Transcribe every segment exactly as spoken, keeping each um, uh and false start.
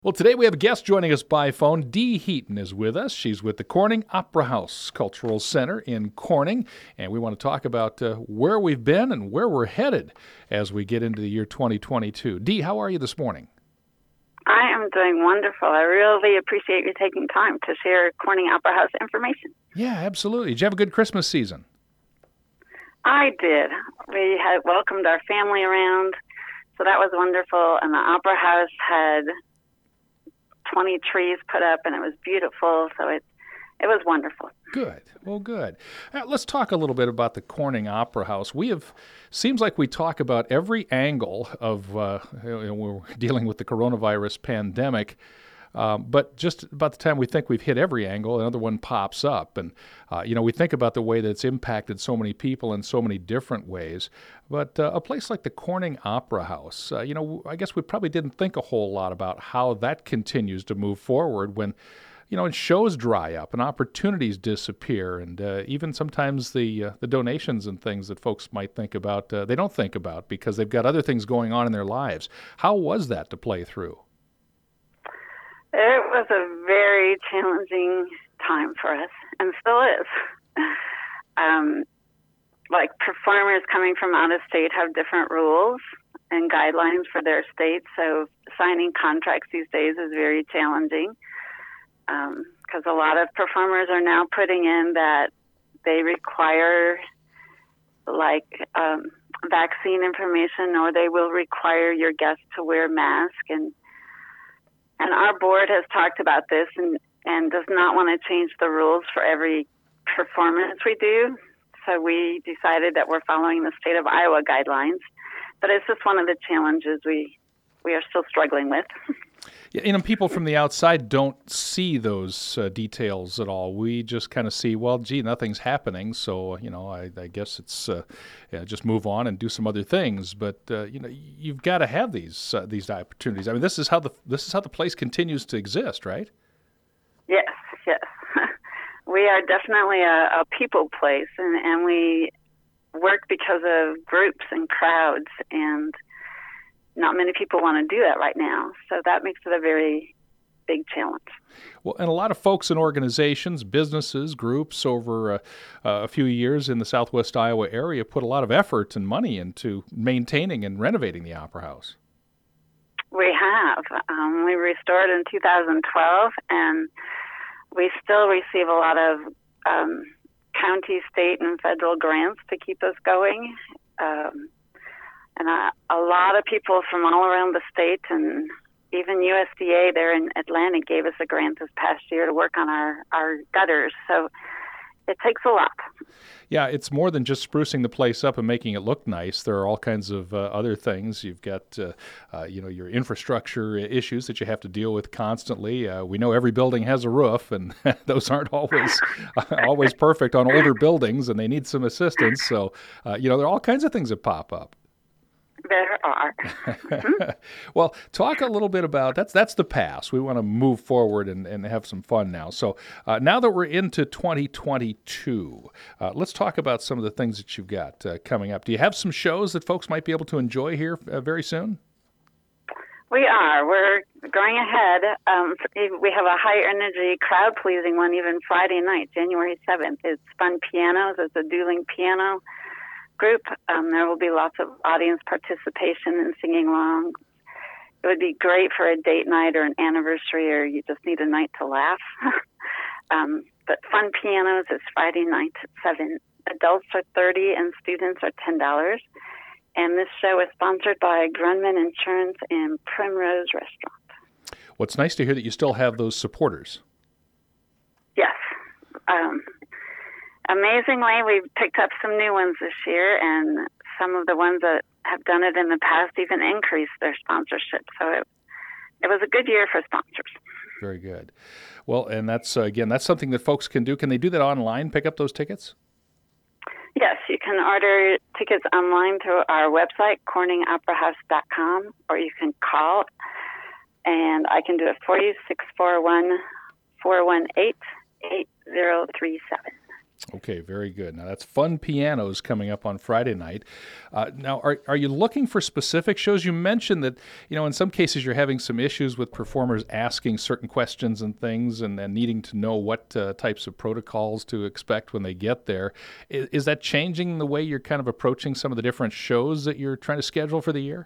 Well, today we have a guest joining us by phone. Dee Heaton is with us. She's with the Corning Opera House Cultural Center in Corning, and we want to talk about uh, where we've been and where we're headed as we get into the year twenty twenty-two. Dee, how are you this morning? I am doing wonderful. I really appreciate you taking time to share Corning Opera House information. Yeah, absolutely. Did you have a good Christmas season? I did. We had welcomed our family around, so that was wonderful, and the Opera House had twenty trees put up, and it was beautiful, so it it was wonderful. Good. Well, good. Uh, let's talk a little bit about the Corning Opera House. We have, seems like we talk about every angle of, uh, you know, we're dealing with the coronavirus pandemic, um, but just about the time we think we've hit every angle, another one pops up. And, uh, you know, we think about the way that it's impacted so many people in so many different ways. But uh, a place like the Corning Opera House, uh, you know, I guess we probably didn't think a whole lot about how that continues to move forward when, you know, and shows dry up and opportunities disappear, and uh, even sometimes the uh, the donations and things that folks might think about, uh, they don't think about because they've got other things going on in their lives. How was that to play through? It was a very challenging time for us, and still is. um, like performers coming from out of state have different rules and guidelines for their state, so signing contracts these days is very challenging. Because um, a lot of performers are now putting in that they require like um, vaccine information, or they will require your guests to wear masks. And and our board has talked about this and, and does not want to change the rules for every performance we do. So we decided that we're following the state of Iowa guidelines. But it's just one of the challenges we we are still struggling with. Yeah, you know, people from the outside don't see those uh, details at all. We just kind of see, well, gee, nothing's happening, so you know, I, I guess it's uh, yeah, just move on and do some other things. But uh, you know, you've got to have these uh, these opportunities. I mean, this is how the this is how the place continues to exist, right? Yes, yes. We are definitely a, a people place, and, and we work because of groups and crowds, and not many people want to do that right now. So that makes it a very big challenge. Well, and a lot of folks and organizations, businesses, groups over uh, a few years in the Southwest Iowa area put a lot of effort and money into maintaining and renovating the Opera House. We have. Um, we restored in two thousand twelve, and we still receive a lot of um, county, state, and federal grants to keep us going. Um, And a, a lot of people from all around the state, and even U S D A there in Atlanta gave us a grant this past year to work on our, our gutters. So it takes a lot. Yeah, it's more than just sprucing the place up and making it look nice. There are all kinds of uh, other things. You've got, uh, uh, you know, your infrastructure issues that you have to deal with constantly. Uh, we know every building has a roof, and those aren't always always perfect on older buildings, and they need some assistance. So, uh, you know, there are all kinds of things that pop up. There are. Well, talk a little bit about, that's that's the past. We want to move forward and, and have some fun now. So uh, now that we're into twenty twenty-two, uh, let's talk about some of the things that you've got uh, coming up. Do you have some shows that folks might be able to enjoy here uh, very soon? We are. We're going ahead. Um, we have a high-energy, crowd-pleasing one even Friday night, January seventh. It's Fun Pianos. It's a dueling piano group. Um, there will be lots of audience participation and singing along. It would be great for a date night or an anniversary, or you just need a night to laugh. um, but Fun Pianos is Friday night at seven. Adults are thirty dollars and students are ten dollars. And this show is sponsored by Grunman Insurance and Primrose Restaurant. Well, it's nice to hear that you still have those supporters. Yes. Um, Amazingly, we've picked up some new ones this year, and some of the ones that have done it in the past even increased their sponsorship. So it, it was a good year for sponsors. Very good. Well, and that's, uh, again, that's something that folks can do. Can they do that online, pick up those tickets? Yes, you can order tickets online through our website, corning opera house dot com, or you can call, and I can do it for you, six four one, four one eight, eight zero three seven. Okay, very good. Now that's Fun Pianos coming up on Friday night. Uh, now, are are you looking for specific shows? You mentioned that you know in some cases you're having some issues with performers asking certain questions and things, and, and needing to know what uh, types of protocols to expect when they get there. Is, is that changing the way you're kind of approaching some of the different shows that you're trying to schedule for the year?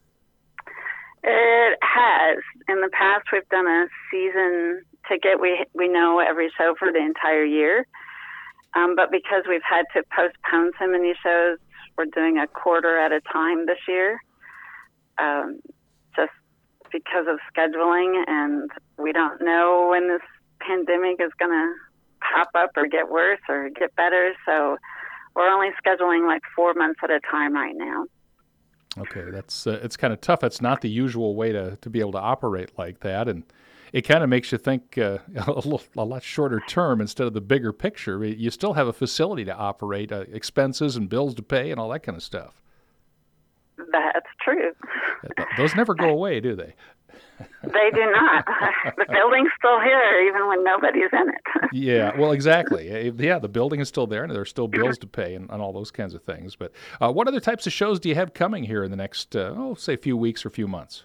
It has. In the past, we've done a season ticket. We we know every show for the entire year. Um, but because we've had to postpone so many shows, we're doing a quarter at a time this year, um, just because of scheduling, and we don't know when this pandemic is going to pop up or get worse or get better. So we're only scheduling like four months at a time right now. Okay, that's uh, it's kind of tough. That's not the usual way to, to be able to operate like that, and it kind of makes you think uh, a, little, a lot shorter term instead of the bigger picture. You still have a facility to operate, uh, expenses and bills to pay, and all that kind of stuff. That's true. Those never go away, do they? They do not. The building's still here, even when nobody's in it. Yeah, well, exactly. Yeah, the building is still there, and there's still bills to pay and, and all those kinds of things. But uh, what other types of shows do you have coming here in the next, uh, oh, say, few weeks or few months?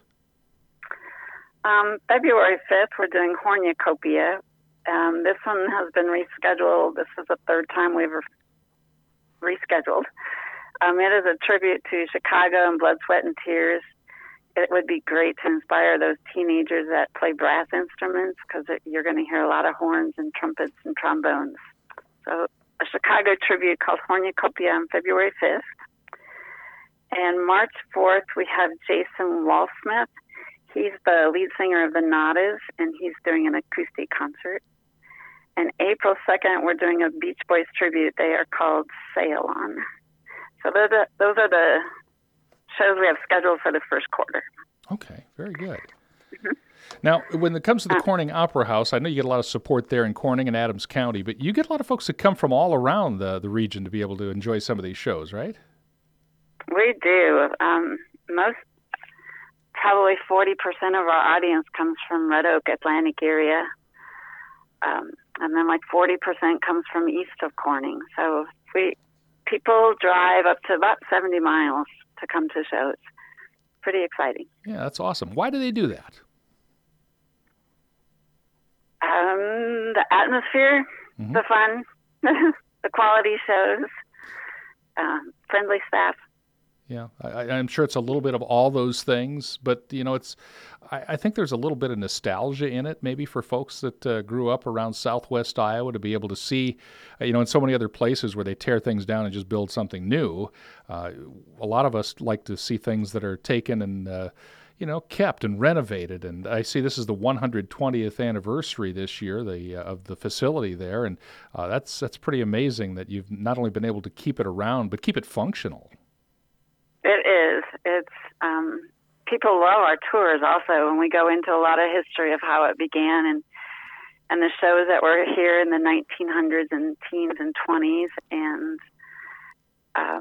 Um, February fifth, we're doing Hornucopia. Um, this one has been rescheduled. This is the third time we've re- rescheduled. Um, it is a tribute to Chicago and Blood, Sweat, and Tears. It would be great to inspire those teenagers that play brass instruments, because you're going to hear a lot of horns and trumpets and trombones. So a Chicago tribute called Hornucopia on February fifth. And March fourth, we have Jason Walsmith. He's the lead singer of the Nadas, and he's doing an acoustic concert. And April second, we're doing a Beach Boys tribute. They are called Sail On. So those are, those are the shows we have scheduled for the first quarter. Okay, very good. Mm-hmm. Now, when it comes to the uh, Corning Opera House, I know you get a lot of support there in Corning and Adams County, but you get a lot of folks that come from all around the, the region to be able to enjoy some of these shows, right? We do. Um, most... Probably forty percent of our audience comes from Red Oak, Atlantic area. Um, and then like forty percent comes from east of Corning. So we people drive up to about seventy miles to come to shows. Pretty exciting. Yeah, that's awesome. Why do they do that? Um, the atmosphere, mm-hmm. the fun, the quality shows, um, friendly staff. Yeah, I, I'm sure it's a little bit of all those things, but you know, it's. I, I think there's a little bit of nostalgia in it, maybe for folks that uh, grew up around Southwest Iowa, to be able to see, uh, you know, in so many other places where they tear things down and just build something new. Uh, a lot of us like to see things that are taken and, uh, you know, kept and renovated. And I see this is the one hundred twentieth anniversary this year, the uh, of the facility there, and uh, that's that's pretty amazing that you've not only been able to keep it around, but keep it functional. It is. It's um, people love our tours also, and we go into a lot of history of how it began and and the shows that were here in the nineteen hundreds and teens and twenties, and um,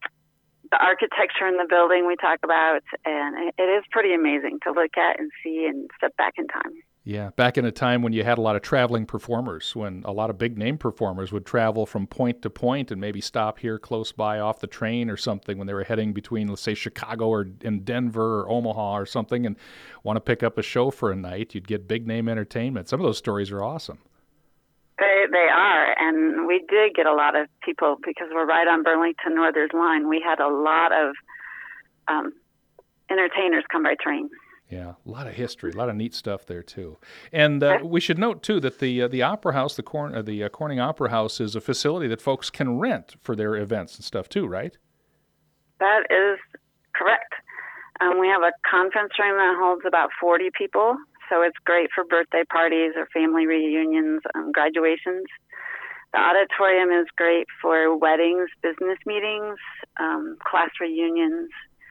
the architecture in the building we talk about, and it, it is pretty amazing to look at and see and step back in time. Yeah, back in a time when you had a lot of traveling performers, when a lot of big name performers would travel from point to point and maybe stop here close by off the train or something when they were heading between, let's say, Chicago or in Denver or Omaha or something, and want to pick up a show for a night. You'd get big name entertainment. Some of those stories are awesome. They they are, and we did get a lot of people because we're right on Burlington Northern's line. We had a lot of um, entertainers come by train. Yeah, a lot of history, a lot of neat stuff there too. And uh, we should note too that the uh, the Opera House, the Corn, uh, the uh, Corning Opera House, is a facility that folks can rent for their events and stuff too, right? That is correct. Um, we have a conference room that holds about forty people, so it's great for birthday parties or family reunions, um, graduations. The auditorium is great for weddings, business meetings, um, class reunions.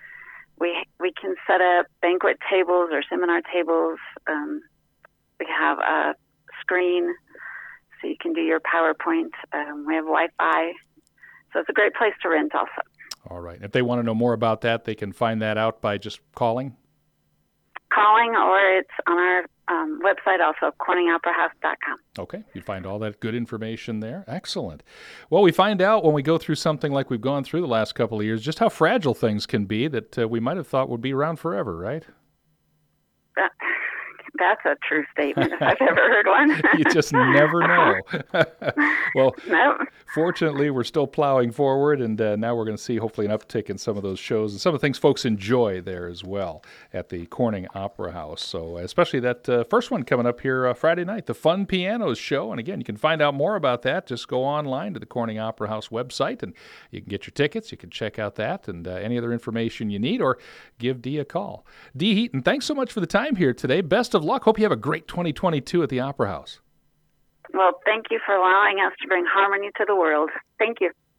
We we can set up banquet tables or seminar tables. Um, we have a screen so you can do your PowerPoint. Um, we have Wi-Fi. So it's a great place to rent also. All right. If they want to know more about that, they can find that out by just calling? Calling, or it's on our um, website also, corning opera house dot com. Okay, you find all that good information there. Excellent. Well, we find out when we go through something like we've gone through the last couple of years, just how fragile things can be that uh, we might have thought would be around forever, right? That, that's a true statement if I've ever heard one. You just never know. Well, nope. Fortunately, we're still plowing forward, and uh, now we're going to see hopefully an uptick in some of those shows and some of the things folks enjoy there as well at the Corning Opera House. So especially that uh, first one coming up here uh, Friday night, the Fun Pianos Show. And again, you can find out more about that. Just go online to the Corning Opera House website, and you can get your tickets. You can check out that and uh, any other information you need, or give Dee a call. Dee Heaton, thanks so much for the time here today. Best of luck. Hope you have a great twenty twenty-two at the Opera House. Well, thank you for allowing us to bring harmony to the world. Thank you.